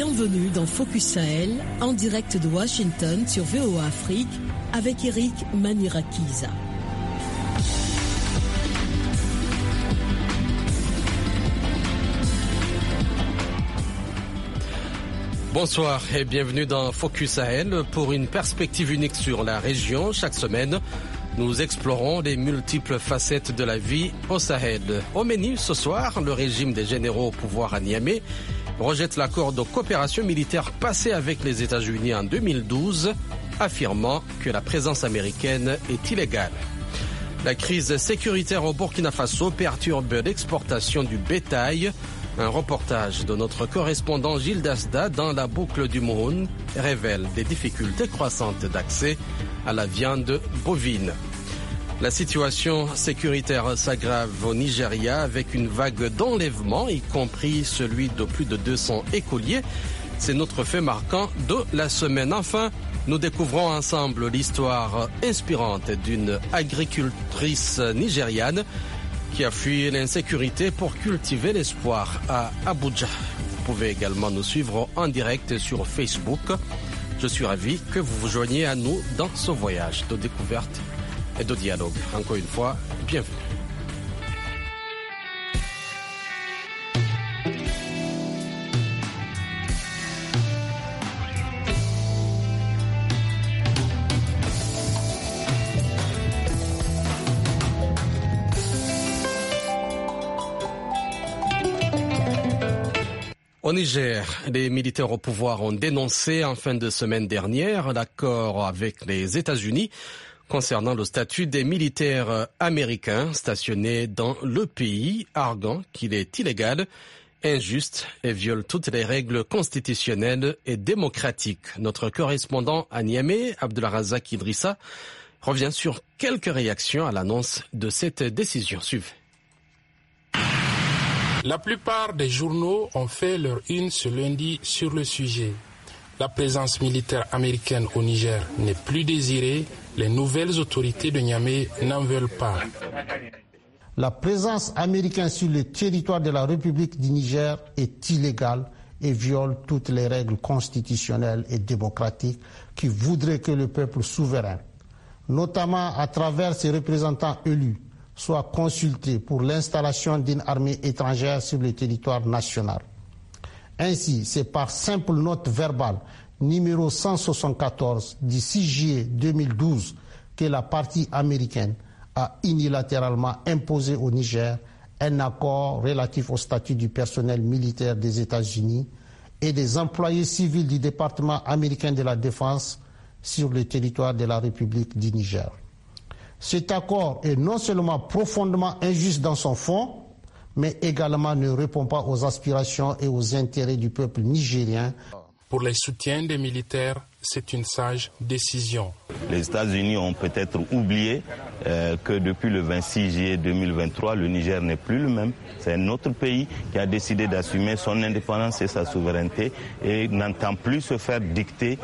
Bienvenue dans Focus Sahel, en direct de Washington sur VOA Afrique, avec Eric Manirakiza. Bonsoir et bienvenue dans Focus Sahel pour une perspective unique sur la région. Chaque semaine, nous explorons les multiples facettes de la vie au Sahel. Au menu ce soir, le régime des généraux au pouvoir à Niamey rejette l'accord de coopération militaire passé avec les États-Unis en 2012, affirmant que la présence américaine est illégale. La crise sécuritaire au Burkina Faso perturbe l'exportation du bétail. Un reportage de notre correspondant Gilles Dasda dans la boucle du Mouhoun révèle des difficultés croissantes d'accès à la viande bovine. La situation sécuritaire s'aggrave au Nigeria avec une vague d'enlèvements, y compris celui de plus de 200 écoliers. C'est notre fait marquant de la semaine. Enfin, nous découvrons ensemble l'histoire inspirante d'une agricultrice nigériane qui a fui l'insécurité pour cultiver l'espoir à Abuja. Vous pouvez également nous suivre en direct sur Facebook. Je suis ravi que vous vous joigniez à nous dans ce voyage de découverte et de dialogue. Encore une fois, bienvenue. Au Niger, les militaires au pouvoir ont dénoncé en fin de semaine dernière l'accord avec les États-Unis concernant le statut des militaires américains stationnés dans le pays, arguant qu'il est illégal, injuste et viole toutes les règles constitutionnelles et démocratiques. Notre correspondant à Niamey, Abdelrazak Idrissa, revient sur quelques réactions à l'annonce de cette décision. Suivez. La plupart des journaux ont fait leur une ce lundi sur le sujet. La présence militaire américaine au Niger n'est plus désirée. Les nouvelles autorités de Niamey n'en veulent pas. La présence américaine sur le territoire de la République du Niger est illégale et viole toutes les règles constitutionnelles et démocratiques qui voudraient que le peuple souverain, notamment à travers ses représentants élus, soit consulté pour l'installation d'une armée étrangère sur le territoire national. Ainsi, c'est par simple note verbale numéro 174 du 6 juillet 2012 que la partie américaine a unilatéralement imposé au Niger un accord relatif au statut du personnel militaire des États-Unis et des employés civils du département américain de la Défense sur le territoire de la République du Niger. Cet accord est non seulement profondément injuste dans son fond, mais également ne répond pas aux aspirations et aux intérêts du peuple nigérien. Pour les soutiens des militaires, c'est une sage décision. Les États-Unis ont peut-être oublié que depuis le 26 juillet 2023, le Niger n'est plus le même. C'est un autre pays qui a décidé d'assumer son indépendance et sa souveraineté et n'entend plus se faire dicter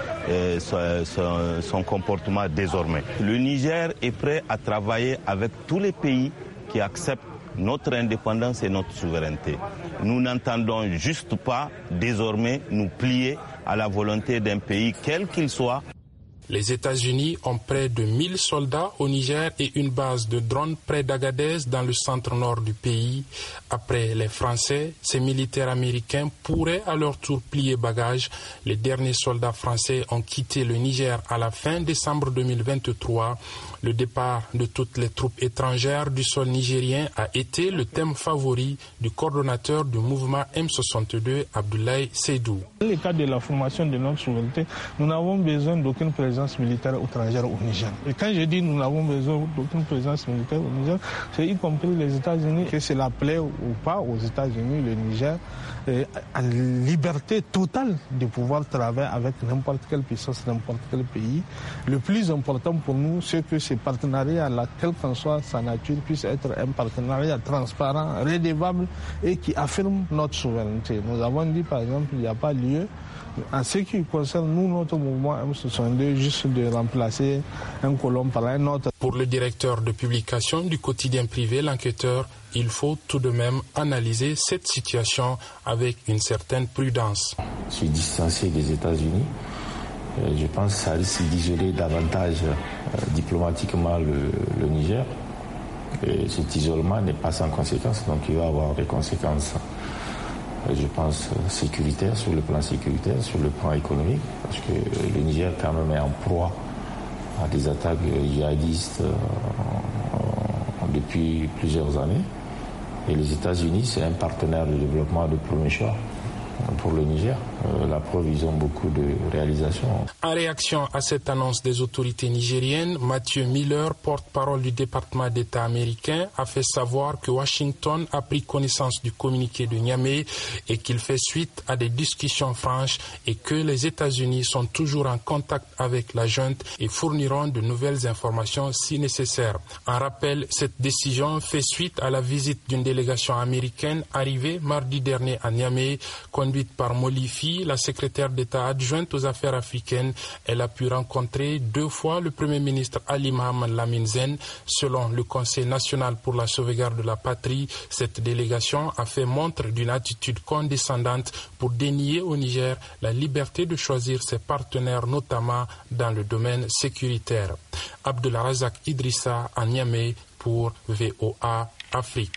son comportement désormais. Le Niger est prêt à travailler avec tous les pays qui acceptent notre indépendance et notre souveraineté. Nous n'entendons juste pas désormais nous plier à la volonté d'un pays, quel qu'il soit. Les États-Unis ont près de 1000 soldats au Niger et une base de drones près d'Agadez dans le centre-nord du pays. Après les Français, ces militaires américains pourraient à leur tour plier bagages. Les derniers soldats français ont quitté le Niger à la fin décembre 2023. Le départ de toutes les troupes étrangères du sol nigérien a été le thème favori du coordonnateur du mouvement M62, Abdoulaye Seydou. Dans le cadre de la formation de notre souveraineté, nous n'avons besoin d'aucune présence militaire étrangère au Niger. Et quand je dis nous n'avons besoin d'aucune présence militaire au Niger, c'est y compris les États-Unis, que cela plaît ou pas aux États-Unis, le Niger a liberté totale de pouvoir travailler avec n'importe quelle puissance, n'importe quel pays. Le plus important pour nous, c'est que ce partenariat-là, quelle qu'en soit sa nature, puisse être un partenariat transparent, redevable et qui affirme notre souveraineté. Nous avons dit par exemple qu'il n'y a pas lieu, en ce qui concerne nous, notre mouvement M62, juste de remplacer un colon par un autre. Pour le directeur de publication du quotidien privé, l'enquêteur, il faut tout de même analyser cette situation avec une certaine prudence. Je suis distancié des États-Unis. Je pense que ça risque d'isoler davantage diplomatiquement le Niger. Et cet isolement n'est pas sans conséquences, donc il va avoir des conséquences, je pense, sécuritaires, sur le plan sécuritaire, sur le plan économique, parce que le Niger quand même est en proie à des attaques djihadistes depuis plusieurs années. Et les États-Unis, c'est un partenaire de développement de premier choix pour le Niger. La preuve, ils ont beaucoup de réalisations. En réaction à cette annonce des autorités nigériennes, Matthew Miller, porte-parole du département d'État américain, a fait savoir que Washington a pris connaissance du communiqué de Niamey et qu'il fait suite à des discussions franches et que les États-Unis sont toujours en contact avec la junte et fourniront de nouvelles informations si nécessaire. En rappel, cette décision fait suite à la visite d'une délégation américaine arrivée mardi dernier à Niamey, conduite par Molifi, la secrétaire d'État adjointe aux affaires africaines. Elle a pu rencontrer 2 fois le Premier ministre Ali Mohamed Lamine Zen. Selon le Conseil national pour la sauvegarde de la patrie, cette délégation a fait montre d'une attitude condescendante pour dénier au Niger la liberté de choisir ses partenaires, notamment dans le domaine sécuritaire. Abdelrazak Idrissa à Niamey pour VOA Afrique.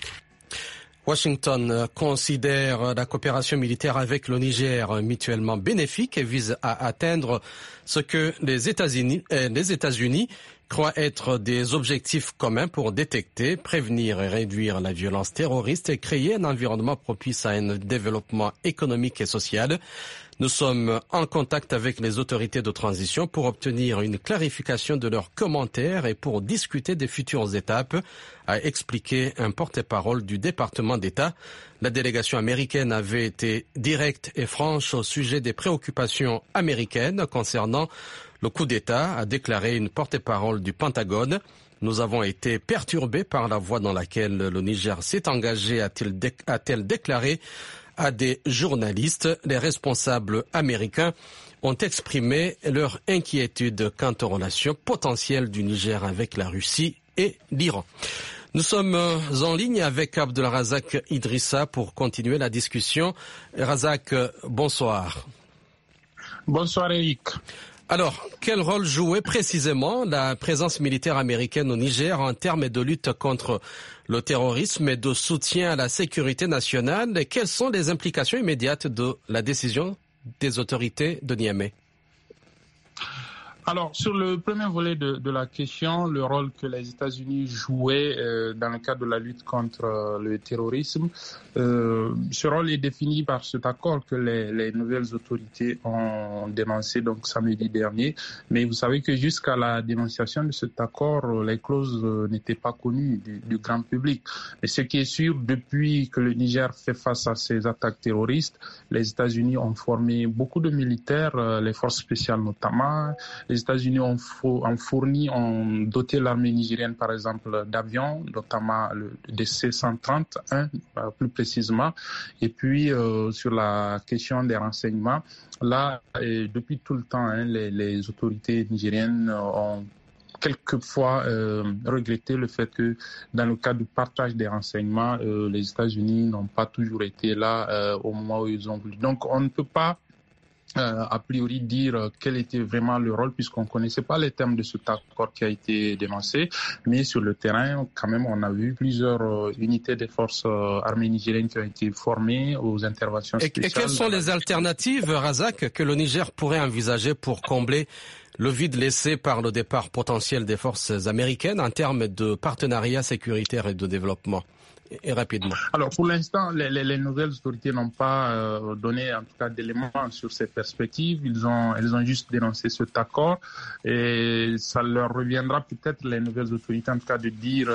Washington considère la coopération militaire avec le Niger mutuellement bénéfique et vise à atteindre ce que les États-Unis croient être des objectifs communs pour détecter, prévenir et réduire la violence terroriste et créer un environnement propice à un développement économique et social. Nous sommes en contact avec les autorités de transition pour obtenir une clarification de leurs commentaires et pour discuter des futures étapes, a expliqué un porte-parole du département d'État. La délégation américaine avait été directe et franche au sujet des préoccupations américaines concernant le coup d'État, a déclaré une porte-parole du Pentagone. Nous avons été perturbés par la voie dans laquelle le Niger s'est engagé, a-t-elle déclaré à des journalistes. Les responsables américains ont exprimé leur inquiétude quant aux relations potentielles du Niger avec la Russie et l'Iran. Nous sommes en ligne avec Abdelrazak Idrissa pour continuer la discussion. Razak, bonsoir. Bonsoir Eric. Alors, quel rôle jouait précisément la présence militaire américaine au Niger en termes de lutte contre le terrorisme et de soutien à la sécurité nationale? Et quelles sont les implications immédiates de la décision des autorités de Niamey? Alors, sur le premier volet de la question, le rôle que les États-Unis jouaient dans le cadre de la lutte contre le terrorisme, ce rôle est défini par cet accord que les nouvelles autorités ont dénoncé donc samedi dernier. Mais vous savez que jusqu'à la dénonciation de cet accord, les clauses n'étaient pas connues du grand public. Mais ce qui est sûr, depuis que le Niger fait face à ces attaques terroristes, les États-Unis ont formé beaucoup de militaires, les forces spéciales notamment. Les États-Unis ont doté l'armée nigérienne, par exemple, d'avions, notamment des C-130, plus précisément. Et puis, sur la question des renseignements, là, depuis tout le temps, les autorités nigériennes ont quelquefois regretté le fait que dans le cadre du partage des renseignements, les États-Unis n'ont pas toujours été là au moment où ils ont voulu. Donc, on ne peut pas a priori dire quel était vraiment le rôle puisqu'on ne connaissait pas les termes de cet accord qui a été dénoncé, mais sur le terrain quand même on a vu plusieurs unités des forces armées nigériennes qui ont été formées aux interventions spéciales. Et quelles sont les alternatives, Razak, que le Niger pourrait envisager pour combler le vide laissé par le départ potentiel des forces américaines en termes de partenariat sécuritaire et de développement? et rapidement. Alors pour l'instant, les nouvelles autorités n'ont pas donné en tout cas d'éléments sur ces perspectives. Elles ont juste dénoncé cet accord et ça leur reviendra peut-être, les nouvelles autorités en tout cas, de dire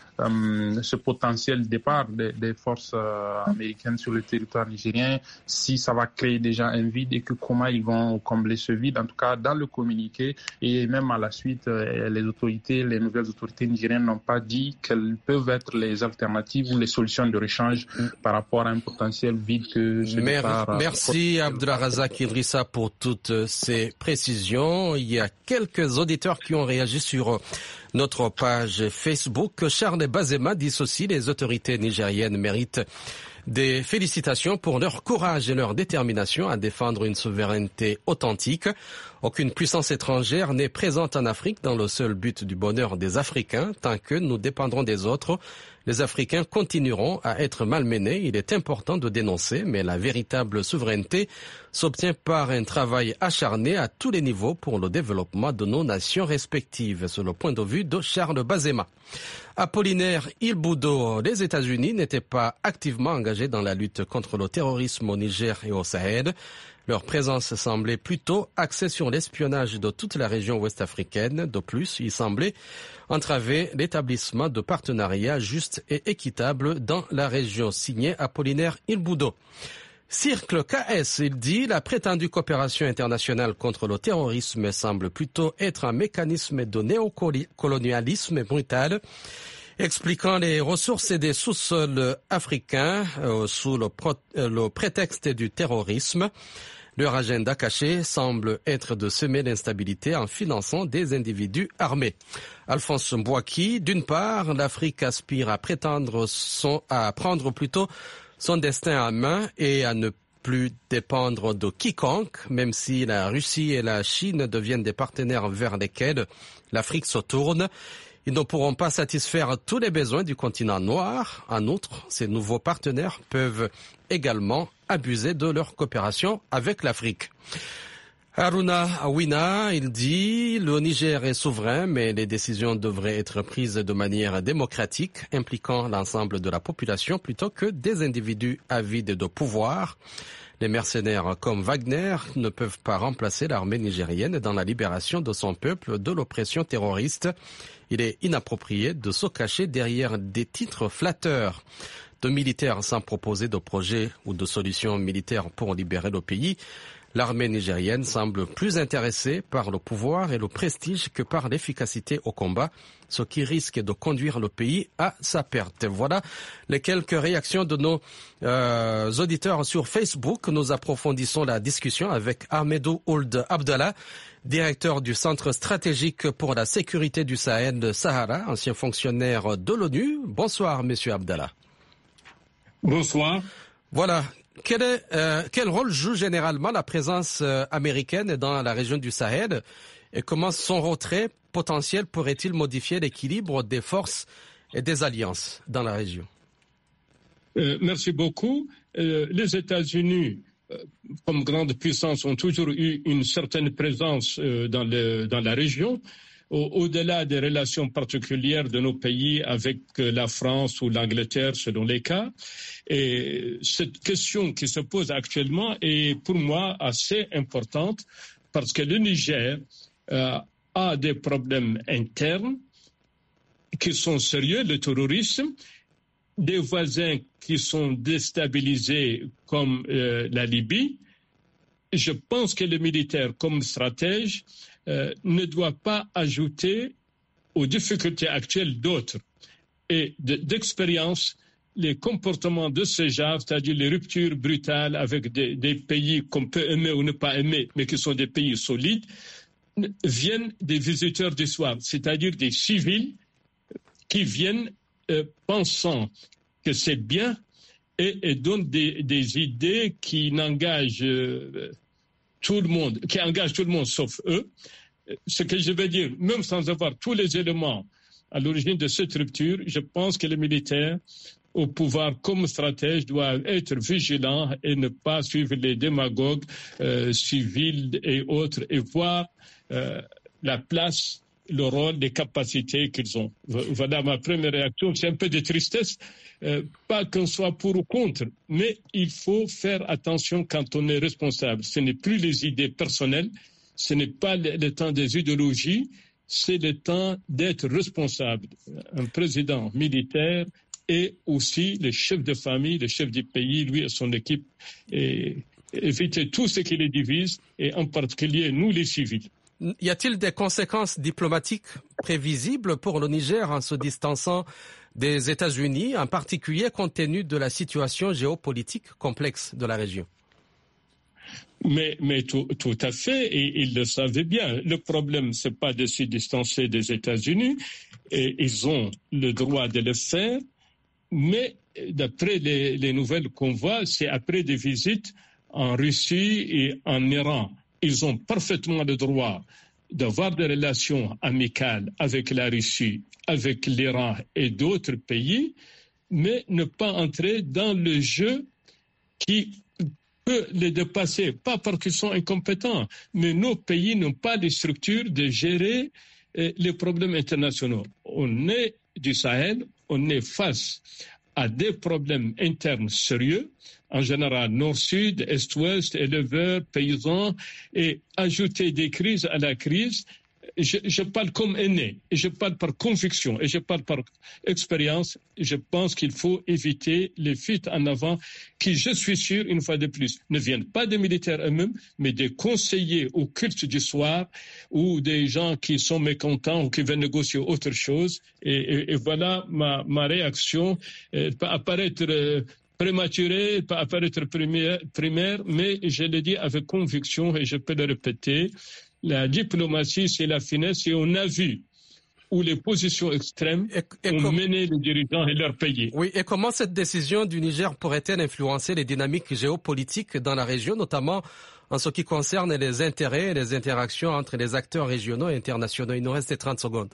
ce potentiel départ des forces américaines sur le territoire nigérien, si ça va créer déjà un vide et que comment ils vont combler ce vide. En tout cas, dans le communiqué et même à la suite, les nouvelles autorités nigériennes n'ont pas dit quelles peuvent être les alternatives ou les solutions de rechange par rapport à un potentiel vide que ce départ. Merci Abdelrazak Idrissa pour toutes ces précisions. Il y a quelques auditeurs qui ont réagi sur notre page Facebook. Charles Bazema dit ceci: les autorités nigériennes méritent des félicitations pour leur courage et leur détermination à défendre une souveraineté authentique. Aucune puissance étrangère n'est présente en Afrique dans le seul but du bonheur des Africains. Tant que nous dépendrons des autres, les Africains continueront à être malmenés. Il est important de dénoncer, mais la véritable souveraineté s'obtient par un travail acharné à tous les niveaux pour le développement de nos nations respectives. C'est le point de vue de Charles Bazema. Apollinaire Ilboudo, les États-Unis n'étaient pas activement engagés dans la lutte contre le terrorisme au Niger et au Sahel. Leur présence semblait plutôt axée sur l'espionnage de toute la région ouest-africaine. De plus, ils semblaient entraver l'établissement de partenariats justes et équitables dans la région. Signé Apollinaire Ilboudo. Cirque KS, il dit, la prétendue coopération internationale contre le terrorisme semble plutôt être un mécanisme de néocolonialisme brutal, expliquant les ressources des sous-sols africains sous le prétexte du terrorisme. Leur agenda caché semble être de semer l'instabilité en finançant des individus armés. Alphonse Mbouaki, d'une part, l'Afrique aspire à prendre plutôt son destin en main et à ne plus dépendre de quiconque, même si la Russie et la Chine deviennent des partenaires vers lesquels l'Afrique se tourne. Ils ne pourront pas satisfaire tous les besoins du continent noir. En outre, ces nouveaux partenaires peuvent également abuser de leur coopération avec l'Afrique. Haruna Awina, il dit, le Niger est souverain, mais les décisions devraient être prises de manière démocratique, impliquant l'ensemble de la population plutôt que des individus avides de pouvoir. Les mercenaires comme Wagner ne peuvent pas remplacer l'armée nigérienne dans la libération de son peuple de l'oppression terroriste. Il est inapproprié de se cacher derrière des titres flatteurs de militaires sans proposer de projet ou de solution militaire pour libérer le pays. L'armée nigérienne semble plus intéressée par le pouvoir et le prestige que par l'efficacité au combat, ce qui risque de conduire le pays à sa perte. Voilà les quelques réactions de nos auditeurs sur Facebook. Nous approfondissons la discussion avec Ahmedou Ould Abdallah, directeur du Centre stratégique pour la sécurité du Sahel-Sahara, ancien fonctionnaire de l'ONU. Bonsoir, monsieur Abdallah. Bonsoir. Voilà. Quel rôle joue généralement la présence américaine dans la région du Sahel et comment son retrait potentiel pourrait-il modifier l'équilibre des forces et des alliances dans la région? Merci beaucoup. Les États-Unis, comme grande puissance, ont toujours eu une certaine présence dans la région. Au-delà des relations particulières de nos pays avec la France ou l'Angleterre, selon les cas. Et cette question qui se pose actuellement est pour moi assez importante parce que le Niger a des problèmes internes qui sont sérieux, le terrorisme, des voisins qui sont déstabilisés comme la Libye. Je pense que le militaire, comme stratège, ne doit pas ajouter aux difficultés actuelles d'autres. Et d'expérience, les comportements de ce genre, c'est-à-dire les ruptures brutales avec des pays qu'on peut aimer ou ne pas aimer, mais qui sont des pays solides, viennent des visiteurs du soir, c'est-à-dire des civils qui viennent pensant que c'est bien et donnent des idées qui n'engagent tout le monde, qui engage tout le monde sauf eux. Ce que je veux dire, même sans avoir tous les éléments à l'origine de cette rupture, je pense que les militaires au pouvoir comme stratège doivent être vigilants et ne pas suivre les démagogues civils et autres et voir la place le rôle, les capacités qu'ils ont. Voilà ma première réaction. C'est un peu de tristesse, pas qu'on soit pour ou contre, mais il faut faire attention quand on est responsable. Ce n'est plus les idées personnelles, ce n'est pas le temps des idéologies, c'est le temps d'être responsable. Un président militaire et aussi le chef de famille, le chef du pays, lui et son équipe, et éviter tout ce qui les divise, et en particulier nous les civils. Y a-t-il des conséquences diplomatiques prévisibles pour le Niger en se distançant des États-Unis, en particulier compte tenu de la situation géopolitique complexe de la région? Mais tout à fait, et ils le savaient bien. Le problème, c'est pas de se distancer des États-Unis, et ils ont le droit de le faire, mais d'après les nouvelles qu'on voit, c'est après des visites en Russie et en Iran. Ils ont parfaitement le droit d'avoir des relations amicales avec la Russie, avec l'Iran et d'autres pays, mais ne pas entrer dans le jeu qui peut les dépasser, pas parce qu'ils sont incompétents, mais nos pays n'ont pas les structures de gérer les problèmes internationaux. On est du Sahel, on est face à des problèmes internes sérieux, en général nord-sud, est-ouest, éleveurs, paysans, et ajouter des crises à la crise. Je parle comme aîné, et je parle par conviction, et je parle par expérience. Je pense qu'il faut éviter les fuites en avant qui, je suis sûr, une fois de plus, ne viennent pas des militaires eux-mêmes, mais des conseillers au culte du soir ou des gens qui sont mécontents ou qui veulent négocier autre chose. Et voilà ma réaction. Elle peut apparaître prématurée, elle peut apparaître primaire, mais je le dis avec conviction et je peux le répéter. La diplomatie, c'est la finesse, et on a vu où les positions extrêmes ont mené les dirigeants et leurs pays. Oui, et comment cette décision du Niger pourrait-elle influencer les dynamiques géopolitiques dans la région, notamment en ce qui concerne les intérêts et les interactions entre les acteurs régionaux et internationaux? Il nous reste 30 secondes.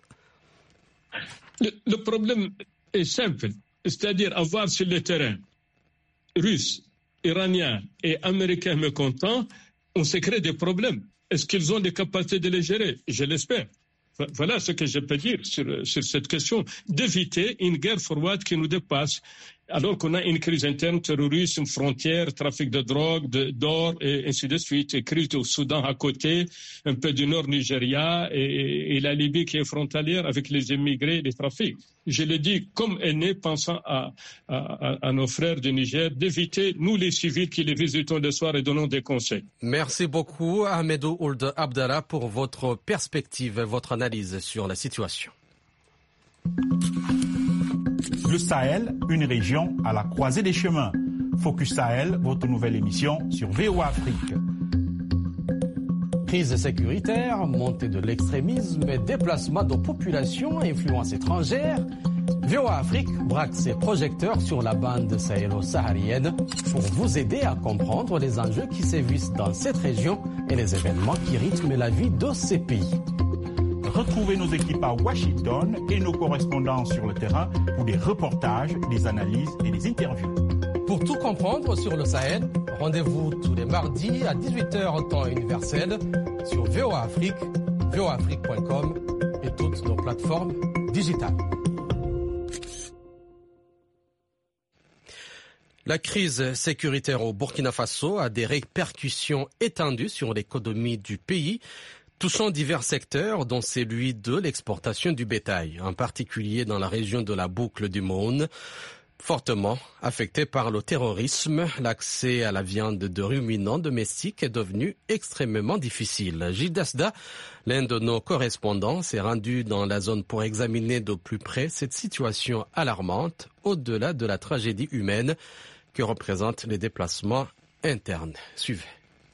Le problème est simple, c'est-à-dire avoir sur le terrain Russes, Iraniens et Américains mécontents, on se crée des problèmes. Est-ce qu'ils ont les capacités de les gérer? Je l'espère. Voilà ce que je peux dire sur cette question, d'éviter une guerre froide qui nous dépasse, alors qu'on a une crise interne, terrorisme, frontières, trafic de drogue, d'or, et ainsi de suite, et crise au Soudan à côté, un peu du nord Nigeria, et la Libye qui est frontalière avec les immigrés et les trafics. Je le dis comme aîné, pensant à nos frères du Niger, d'éviter, nous les civils qui les visitons le soir et donnons des conseils. Merci beaucoup, Ahmedou Ould Abdallah, pour votre perspective et votre analyse sur la situation. Le Sahel, une région à la croisée des chemins. Focus Sahel, votre nouvelle émission sur VOA Afrique. Crise sécuritaire, montée de l'extrémisme et déplacement de populations à influence étrangère, VOA Afrique braque ses projecteurs sur la bande sahélo-saharienne pour vous aider à comprendre les enjeux qui sévissent dans cette région et les événements qui rythment la vie de ces pays. Retrouvez nos équipes à Washington et nos correspondants sur le terrain pour des reportages, des analyses et des interviews. Pour tout comprendre sur le Sahel, rendez-vous tous les mardis à 18h temps universel sur VOA Afrique, voaafrique.com et toutes nos plateformes digitales. La crise sécuritaire au Burkina Faso a des répercussions étendues sur l'économie du pays, touchant divers secteurs, dont celui de l'exportation du bétail, en particulier dans la région de la boucle du Maune, fortement affectée par le terrorisme. L'accès à la viande de ruminants domestiques est devenu extrêmement difficile. Gilles Dasda, l'un de nos correspondants, s'est rendu dans la zone pour examiner de plus près cette situation alarmante, au-delà de la tragédie humaine que représentent les déplacements internes. Suivez.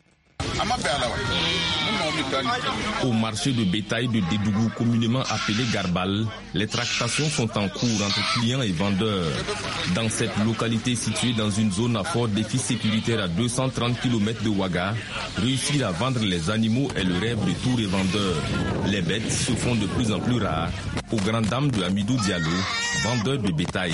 Au marché de bétail de Dédougou, communément appelé Garbal, les tractations sont en cours entre clients et vendeurs. Dans cette localité située dans une zone à fort défi sécuritaire à 230 km de Ouaga, réussir à vendre les animaux est le rêve de tous les vendeurs. Les bêtes se font de plus en plus rares, aux grandes dames de Hamidou Diallo, vendeurs de bétail.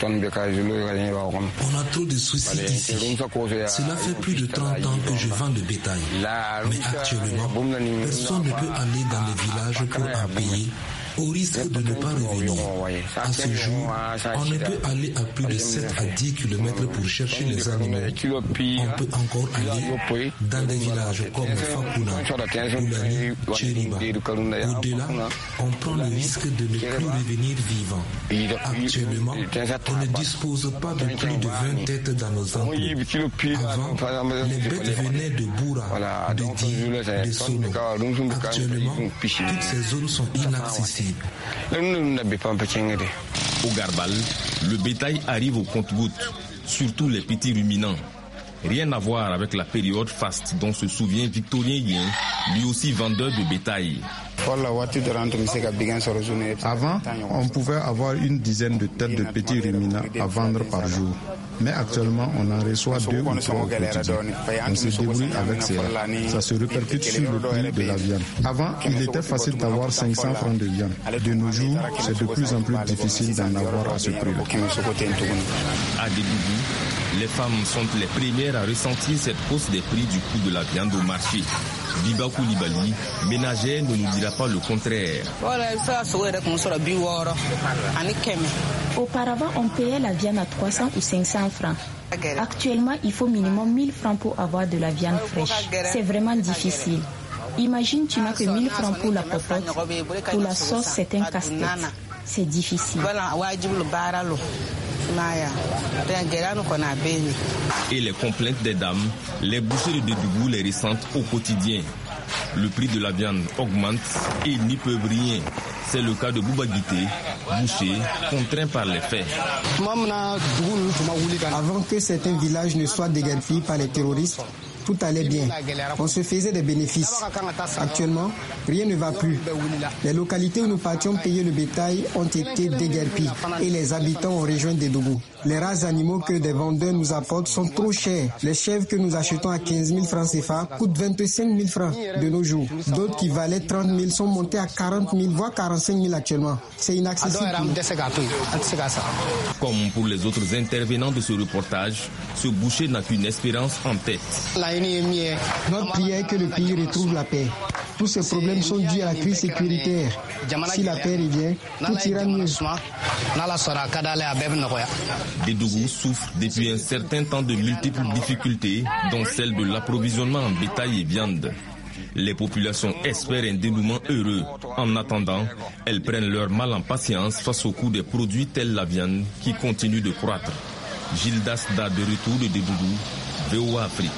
On a trop de soucis ici. Cela fait plus de 30 ans que je vends le bétail. Mais actuellement, personne ne peut aller dans les villages pour en payer, au risque de ne pas revenir. À ce jour, on ne peut aller à plus de 7 à 10 km pour chercher les animaux. On peut encore aller dans des villages comme Fakuna, Oulani, Tchériba. Au-delà, on prend le risque de ne plus revenir vivant. Actuellement, on ne dispose pas de plus de 20 têtes dans nos enclos. Avant, les bêtes venaient de Boura, de Di, de Sono. Actuellement, toutes ces zones sont inaccessibles. Au Garbal, le bétail arrive au compte-gouttes, surtout les petits ruminants. Rien à voir avec la période faste dont se souvient Victorien Yen, lui aussi vendeur de bétail. Avant, on pouvait avoir une dizaine de têtes de petits ruminants à vendre par jour. Mais actuellement, on en reçoit 2 ou 3 au quotidien. On se débrouille avec cela. Ça se répercute sur le prix de la viande. Avant, il était facile d'avoir 500 francs de viande. De nos jours, c'est de plus en plus difficile d'en avoir à ce prix-là. À Dédougou, les femmes sont les premières à ressentir cette hausse des prix du coût de la viande au marché. Biba Koulibaly, ménagère, ne nous dira pas le contraire. Auparavant, on payait la viande à 300 ou 500 francs. Actuellement, il faut minimum 1000 francs pour avoir de la viande fraîche. C'est vraiment difficile. Imagine, tu n'as que 1000 francs pour la popote. Pour la sauce, c'est un casse-tête. C'est difficile. Et les complaintes des dames, les bouchers de Dédougou les ressentent au quotidien. Le prix de la viande augmente et ils n'y peuvent rien. C'est le cas de Bouba Guité, boucher, contraint par les faits. Avant que certains villages ne soient déguerpis par les terroristes, tout allait bien. On se faisait des bénéfices. Actuellement, rien ne va plus. Les localités où nous partions payer le bétail ont été déguerpies et les habitants ont rejoint Dédougou. Les rares animaux que des vendeurs nous apportent sont trop chers. Les chèvres que nous achetons à 15 000 francs CFA coûtent 25 000 francs de nos jours. D'autres qui valaient 30 000 sont montés à 40 000, voire 45 000 actuellement. C'est inaccessible. Comme pour les autres intervenants de ce reportage, ce boucher n'a qu'une espérance en tête. Notre prière est que le pays retrouve la paix. Tous ces problèmes sont dus à la crise sécuritaire. Si la paix revient, tout ira mieux. Dédougou souffre depuis un certain temps de multiples difficultés, dont celle de l'approvisionnement en bétail et viande. Les populations espèrent un dénouement heureux. En attendant, elles prennent leur mal en patience face au coût des produits tels la viande qui continue de croître. Gildas Da de retour de Dédougou, VOA Afrique.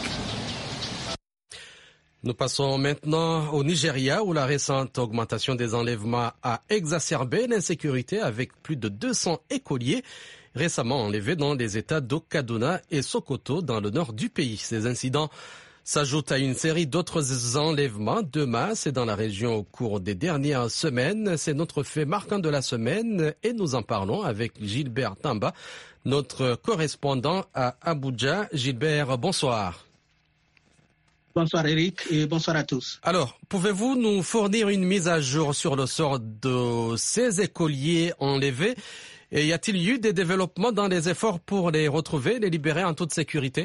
Nous passons maintenant au Nigeria où la récente augmentation des enlèvements a exacerbé l'insécurité avec plus de 200 écoliers récemment enlevés dans les États de Kaduna et Sokoto dans le nord du pays. Ces incidents s'ajoutent à une série d'autres enlèvements de masse dans la région au cours des dernières semaines. C'est notre fait marquant de la semaine et nous en parlons avec Gilbert Tamba, notre correspondant à Abuja. Gilbert, bonsoir. Bonsoir Eric et bonsoir à tous. Alors, pouvez-vous nous fournir une mise à jour sur le sort de ces écoliers enlevés? Et y a-t-il eu des développements dans les efforts pour les retrouver, les libérer en toute sécurité?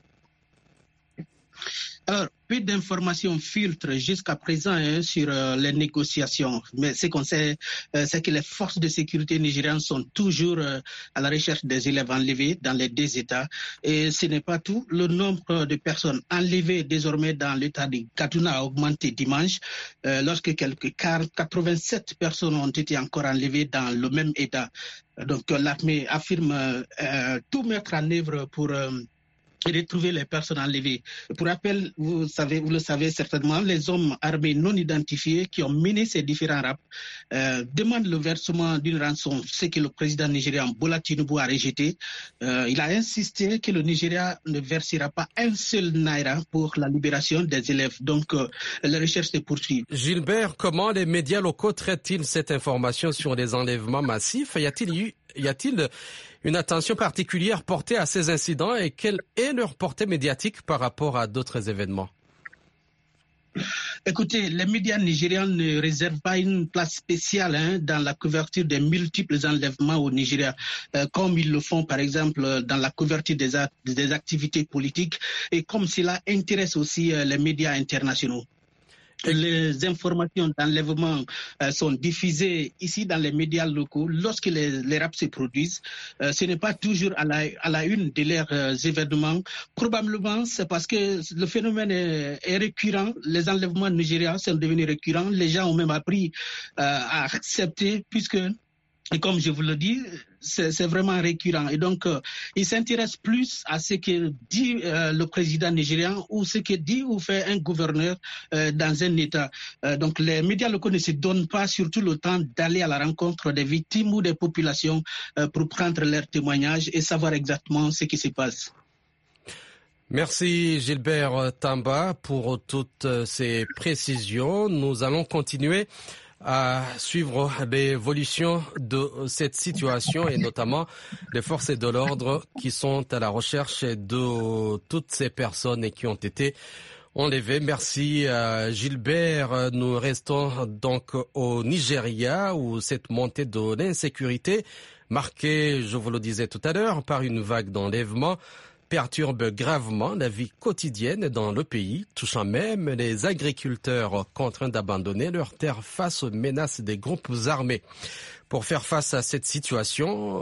Alors, peu d'informations filtrent jusqu'à présent sur les négociations. Mais ce qu'on sait, c'est que les forces de sécurité nigériennes sont toujours à la recherche des élèves enlevés dans les deux États. Et ce n'est pas tout. Le nombre de personnes enlevées désormais dans l'État de Kaduna a augmenté dimanche, lorsque quelques 87 personnes ont été encore enlevées dans le même État. Donc l'armée affirme tout mettre en œuvre pour et retrouver les personnes enlevées. Pour rappel, vous le savez certainement, les hommes armés non identifiés qui ont mené ces différents rapes demandent le versement d'une rançon, ce que le président nigérian Bola Tinubu a rejeté. Il a insisté que le Nigeria ne versera pas un seul naira pour la libération des élèves. Donc, les recherches se poursuivent. Gilbert, comment les médias locaux traitent-ils cette information sur les enlèvements massifs? Y a-t-il une attention particulière portée à ces incidents et quelle est leur portée médiatique par rapport à d'autres événements? Écoutez, les médias nigérians ne réservent pas une place spéciale dans la couverture des multiples enlèvements au Nigeria, comme ils le font par exemple dans la couverture des activités politiques et comme cela intéresse aussi les médias internationaux. Les informations d'enlèvement sont diffusées ici dans les médias locaux. Lorsque les rapts se produisent, ce n'est pas toujours à la une de leurs événements. Probablement, c'est parce que le phénomène est récurrent. Les enlèvements nigérians sont devenus récurrents. Les gens ont même appris à accepter puisque... Et comme je vous le dis, c'est vraiment récurrent. Et donc, il s'intéresse plus à ce que dit le président nigérian ou ce que dit ou fait un gouverneur dans un État. Donc, les médias locaux ne se donnent pas surtout le temps d'aller à la rencontre des victimes ou des populations pour prendre leurs témoignages et savoir exactement ce qui se passe. Merci Gilbert Tamba pour toutes ces précisions. Nous allons continuer à suivre l'évolution de cette situation et notamment les forces de l'ordre qui sont à la recherche de toutes ces personnes qui ont été enlevées. Merci Gilbert. Nous restons donc au Nigeria où cette montée de l'insécurité marquée, je vous le disais tout à l'heure, par une vague d'enlèvement perturbe gravement la vie quotidienne dans le pays, touchant même les agriculteurs contraints d'abandonner leurs terres face aux menaces des groupes armés. Pour faire face à cette situation,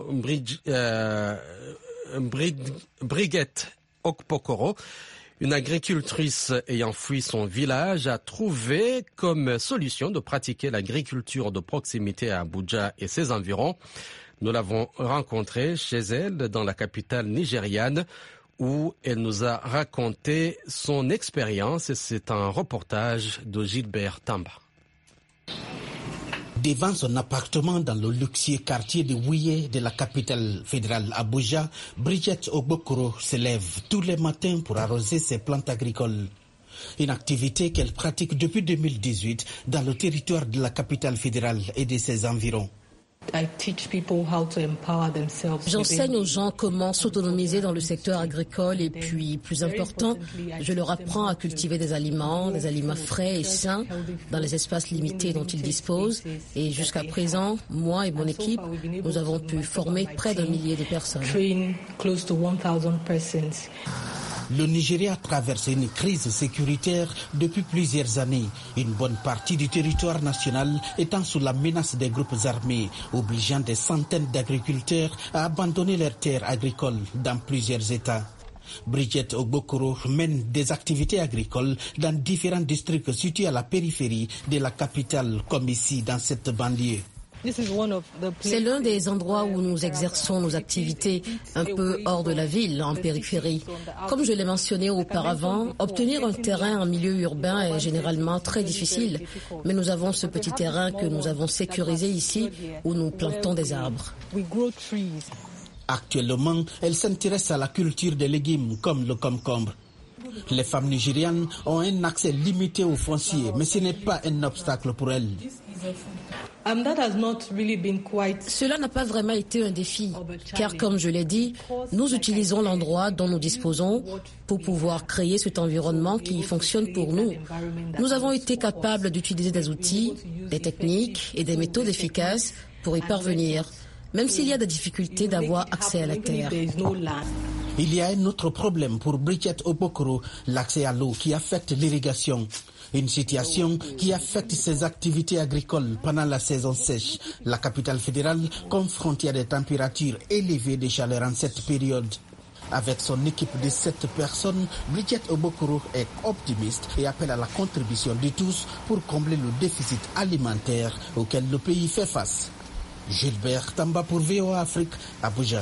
Brigitte Okpokoro, une agricultrice ayant fui son village, a trouvé comme solution de pratiquer l'agriculture de proximité à Abuja et ses environs. Nous l'avons rencontrée chez elle dans la capitale nigériane où elle nous a raconté son expérience. C'est un reportage de Gilbert Tamba. Devant son appartement dans le luxueux quartier de Wuyé de la capitale fédérale Abuja, Brigitte Okpokoro se lève tous les matins pour arroser ses plantes agricoles. Une activité qu'elle pratique depuis 2018 dans le territoire de la capitale fédérale et de ses environs. J'enseigne aux gens comment s'autonomiser dans le secteur agricole et puis, plus important, je leur apprends à cultiver des aliments frais et sains dans les espaces limités dont ils disposent. Et jusqu'à présent, moi et mon équipe, nous avons pu former près d'1 millier de personnes. Le Nigeria traverse une crise sécuritaire depuis plusieurs années. Une bonne partie du territoire national étant sous la menace des groupes armés, obligeant des centaines d'agriculteurs à abandonner leurs terres agricoles dans plusieurs États. Brigitte Okpokoro mène des activités agricoles dans différents districts situés à la périphérie de la capitale, comme ici dans cette banlieue. C'est l'un des endroits où nous exerçons nos activités, un peu hors de la ville, en périphérie. Comme je l'ai mentionné auparavant, obtenir un terrain en milieu urbain est généralement très difficile. Mais nous avons ce petit terrain que nous avons sécurisé ici, où nous plantons des arbres. Actuellement, elle s'intéresse à la culture des légumes comme le concombre. Les femmes nigérianes ont un accès limité au foncier, mais ce n'est pas un obstacle pour elles. Cela n'a pas vraiment été un défi, car comme je l'ai dit, nous utilisons l'endroit dont nous disposons pour pouvoir créer cet environnement qui fonctionne pour nous. Nous avons été capables d'utiliser des outils, des techniques et des méthodes efficaces pour y parvenir, même s'il y a des difficultés d'avoir accès à la terre. Il y a un autre problème pour Brigitte Okpokoro, l'accès à l'eau qui affecte l'irrigation. Une situation qui affecte ses activités agricoles pendant la saison sèche. La capitale fédérale confrontée à des températures élevées de chaleur en cette période. Avec son équipe de 7 personnes, Brigitte Okpokoro est optimiste et appelle à la contribution de tous pour combler le déficit alimentaire auquel le pays fait face. Gilbert Tamba pour VOA Afrique, Abuja.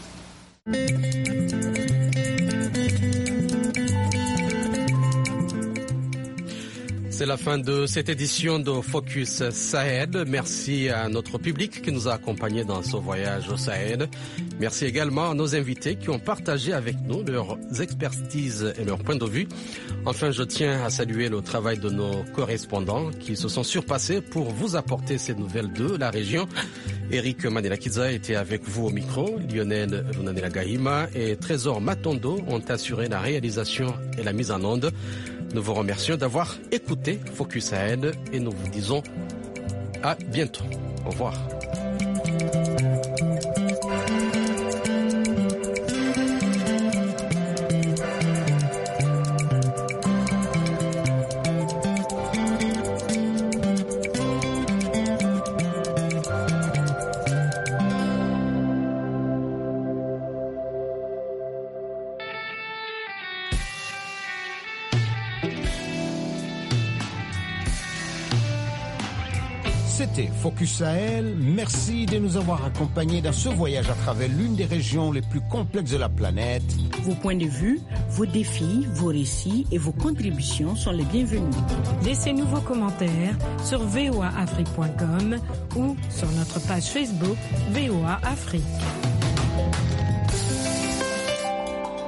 C'est la fin de cette édition de Focus Sahel. Merci à notre public qui nous a accompagnés dans ce voyage au Sahel. Merci également à nos invités qui ont partagé avec nous leurs expertises et leurs points de vue. Enfin, je tiens à saluer le travail de nos correspondants qui se sont surpassés pour vous apporter ces nouvelles de la région. Eric Manelakiza était avec vous au micro. Lionel Lunanela Gahima et Trésor Matondo ont assuré la réalisation et la mise en onde. Nous vous remercions d'avoir écouté Focus Sahel et nous vous disons à bientôt. Au revoir. C'était Focus Sahel. Merci de nous avoir accompagnés dans ce voyage à travers l'une des régions les plus complexes de la planète. Vos points de vue, vos défis, vos récits et vos contributions sont les bienvenus. Laissez-nous vos commentaires sur voaafrique.com ou sur notre page Facebook VOA Afrique.